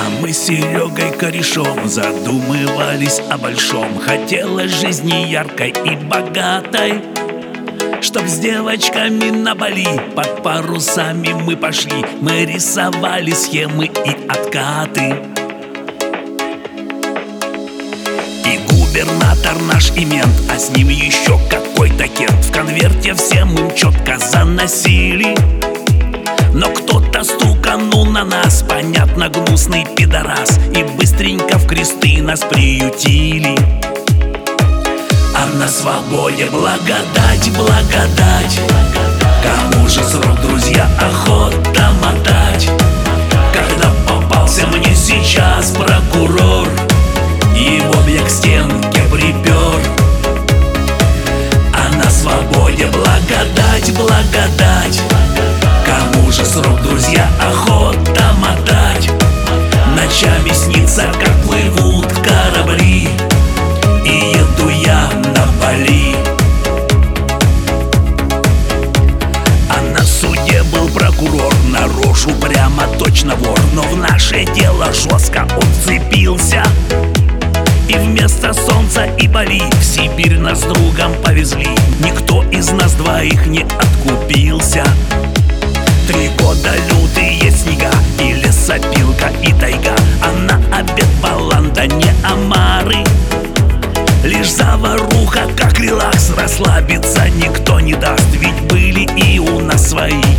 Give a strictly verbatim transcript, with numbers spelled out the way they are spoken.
А мы с Серегой корешом задумывались о большом. Хотелось жизни яркой и богатой, чтоб с девочками на Бали под парусами мы пошли. Мы рисовали схемы и откаты. И губернатор наш и мент, а с ним еще какой-то Кент. В конверте все мы четко заносили, но кто-то стуканул на нас, понятно, гнусный пидорас, и быстренько в кресты нас приютили. А на свободе благодать, благодать. Кому же срок, друзья, охота мотать? Когда попался мне сейчас прокурор, его б я к стенке припер. А на свободе благодать, благодать. Кому же срок, друзья, охота мотать? Ночами снится, как плывут корабли, и еду я на Бали. А на суде был прокурор, на рожу прямо точно вор. Но в наше дело жестко он вцепился, и вместо солнца и Бали в Сибирь нас с другом повезли. Никто из нас двоих не откупился. Три года лютые снега, и лесопилка, и тайга, а на обед баланда, не омары. Лишь заваруха, как релакс, расслабиться никто не даст, ведь были и у нас свои